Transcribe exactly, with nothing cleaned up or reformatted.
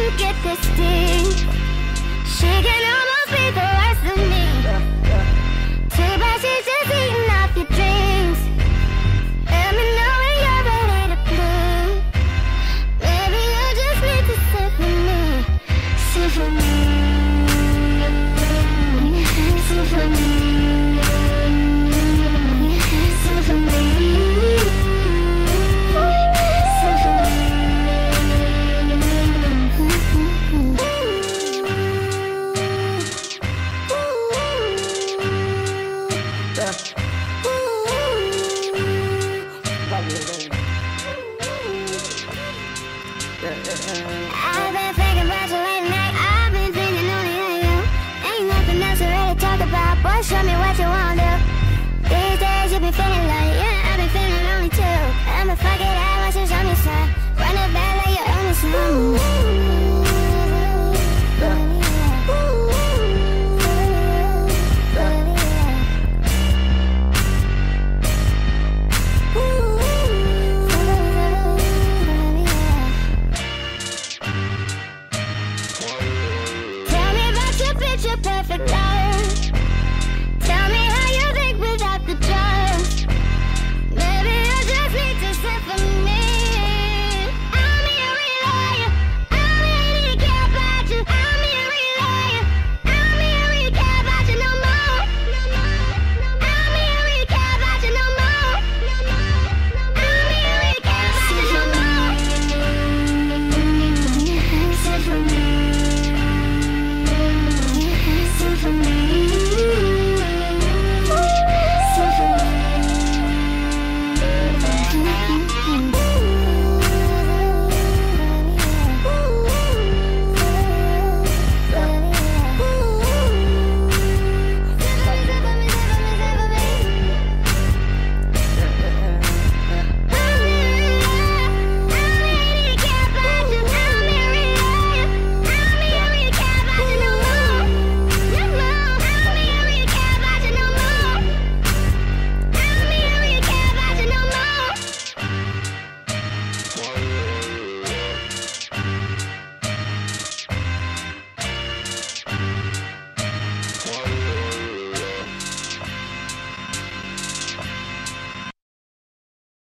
get this thing. She can almost be the worst of me. Too bad she's just eating up your dreams. Let me know when you're ready to blue. Maybe you just need to sit for me. Sit for me. Sit for me. Sit for me. I've been thinking about you late night. I've been thinking only of you. Ain't nothing else to really talk about. Boy, show me what you wanna do. These days you be feeling like, yeah, I've been feeling